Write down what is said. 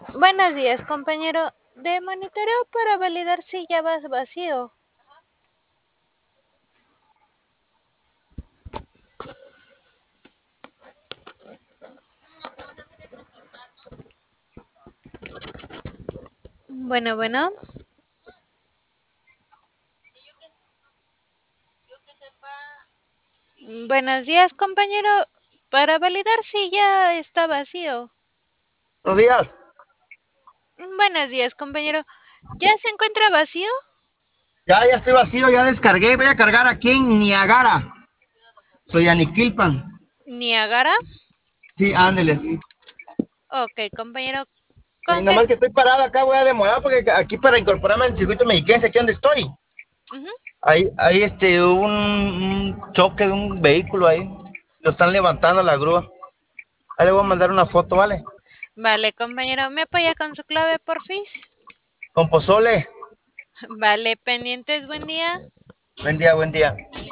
Buenos días, compañero. De monitoreo para validar si ya vas vacío. Bueno. Buenos días, compañero. Para validar si ya está vacío. Buenos días. Buenos días, compañero. ¿Ya se encuentra vacío? Ya estoy vacío, ya descargué. Voy a cargar aquí en Niagara. Soy Aniquilpan. ¿Niagara? Sí, ándele. Ok, compañero. Sí, ¿Con qué? nomás que estoy parado acá, voy a demorar porque aquí para incorporarme al circuito mexiquense, aquí donde estoy. Ujú. Ahí hubo un choque de un vehículo ahí. Lo están levantando la grúa. Ahí le voy a mandar una foto, ¿vale? Vale, compañero. ¿Me apoya con su clave, porfis? Con pozole. Vale, pendientes. Buen día. Buen día, buen día.